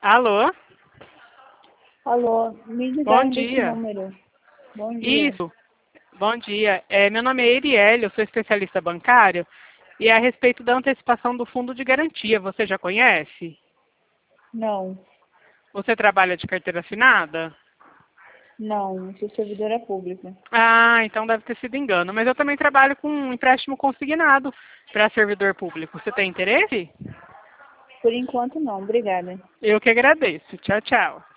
Alô? Alô, me Bom ligaram desse dia. número. Bom dia. Isso. Bom dia. Meu nome é Erielle, eu sou especialista bancário e é a respeito da antecipação do fundo de garantia. Você já conhece? Não, Você trabalha de carteira assinada? não, sou servidora pública. Ah, então deve ter sido engano. Mas eu também trabalho com um empréstimo consignado para servidor público. Você tem interesse? Por enquanto não, obrigada. Eu que agradeço. Tchau, tchau.